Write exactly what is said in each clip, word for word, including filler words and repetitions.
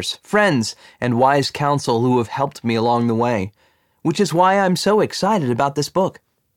friends, and wise counsel who have helped me along the way, which is why I'm so excited about this book.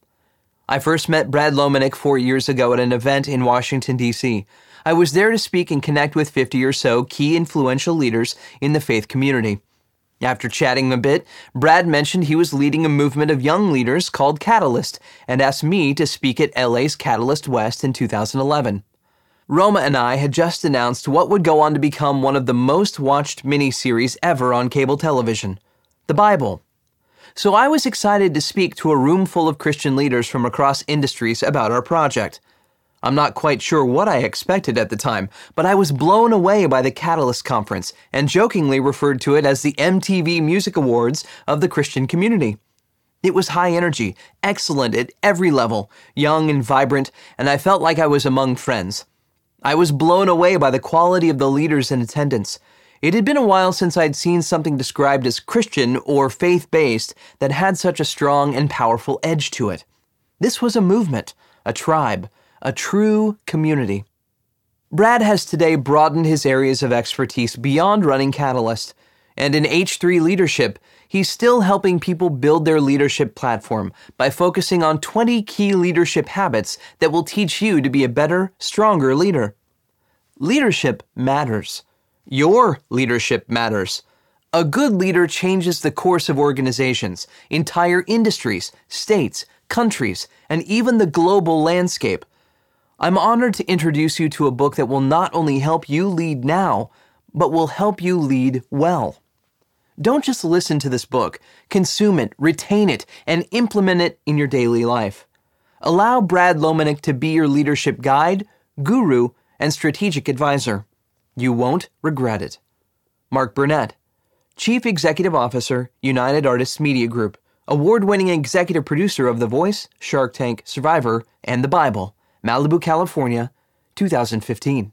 I first met Brad Lomenick four years ago at an event in Washington, D C I was there to speak and connect with fifty or so key influential leaders in the faith community. After chatting a bit, Brad mentioned he was leading a movement of young leaders called Catalyst and asked me to speak at L A's Catalyst West in two thousand eleven. Roma and I had just announced what would go on to become one of the most watched miniseries ever on cable television, the Bible. So I was excited to speak to a room full of Christian leaders from across industries about our project. I'm not quite sure what I expected at the time, but I was blown away by the Catalyst Conference and jokingly referred to it as the M T V Music Awards of the Christian community. It was high energy, excellent at every level, young and vibrant, and I felt like I was among friends. I was blown away by the quality of the leaders in attendance. It had been a while since I'd seen something described as Christian or faith-based that had such a strong and powerful edge to it. This was a movement, a tribe, a true community. Brad has today broadened his areas of expertise beyond running Catalyst, and in H three Leadership, he's still helping people build their leadership platform by focusing on twenty key leadership habits that will teach you to be a better, stronger leader. Leadership matters. Your leadership matters. A good leader changes the course of organizations, entire industries, states, countries, and even the global landscape. I'm honored to introduce you to a book that will not only help you lead now, but will help you lead well. Don't just listen to this book. Consume it, retain it, and implement it in your daily life. Allow Brad Lomenick to be your leadership guide, guru, and strategic advisor. You won't regret it. Mark Burnett, Chief Executive Officer, United Artists Media Group, award-winning executive producer of The Voice, Shark Tank, Survivor, and The Bible, Malibu, California, two thousand fifteen.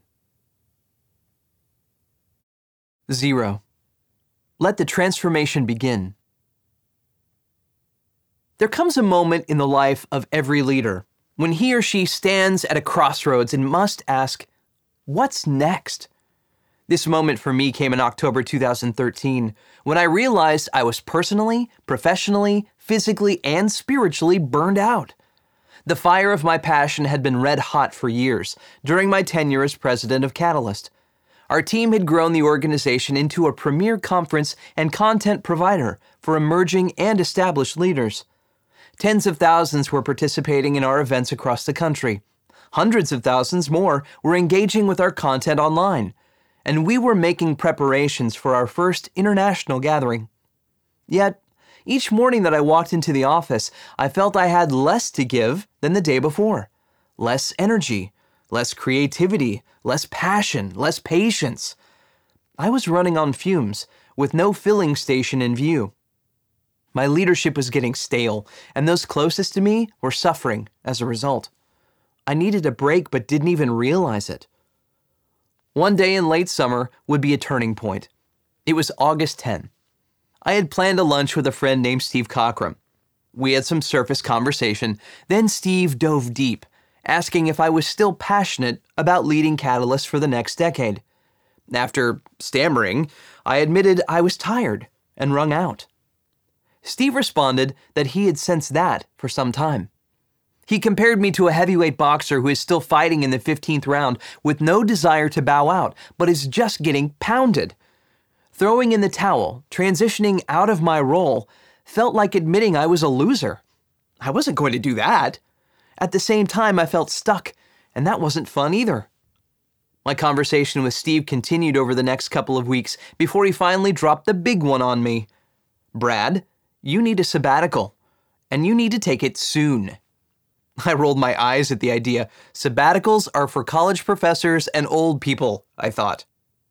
Zero. Let the transformation begin. There comes a moment in the life of every leader when he or she stands at a crossroads and must ask, what's next? This moment for me came in October two thousand thirteen, when I realized I was personally, professionally, physically, and spiritually burned out. The fire of my passion had been red hot for years during my tenure as president of Catalyst. Our team had grown the organization into a premier conference and content provider for emerging and established leaders. Tens of thousands were participating in our events across the country. Hundreds of thousands more were engaging with our content online. And we were making preparations for our first international gathering. Yet, each morning that I walked into the office, I felt I had less to give than the day before. Less energy, less creativity, less passion, less patience. I was running on fumes, with no filling station in view. My leadership was getting stale, and those closest to me were suffering as a result. I needed a break but didn't even realize it. One day in late summer would be a turning point. It was August tenth. I had planned a lunch with a friend named Steve Cockram. We had some surface conversation, then Steve dove deep, asking if I was still passionate about leading Catalyst for the next decade. After stammering, I admitted I was tired and wrung out. Steve responded that he had sensed that for some time. He compared me to a heavyweight boxer who is still fighting in the fifteenth round with no desire to bow out, but is just getting pounded. Throwing in the towel, transitioning out of my role, felt like admitting I was a loser. I wasn't going to do that. At the same time, I felt stuck, and that wasn't fun either. My conversation with Steve continued over the next couple of weeks before he finally dropped the big one on me. Brad, you need a sabbatical, and you need to take it soon. I rolled my eyes at the idea. Sabbaticals are for college professors and old people, I thought.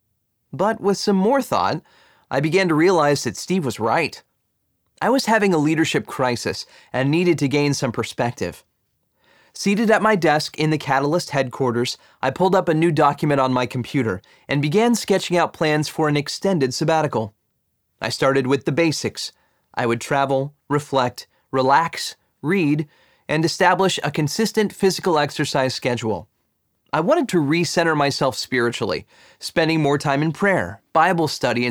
But with some more thought, I began to realize that Steve was right. I was having a leadership crisis and needed to gain some perspective. Seated at my desk in the Catalyst headquarters, I pulled up a new document on my computer and began sketching out plans for an extended sabbatical. I started with the basics. I would travel, reflect, relax, read, and establish a consistent physical exercise schedule. I wanted to recenter myself spiritually, spending more time in prayer, Bible study, and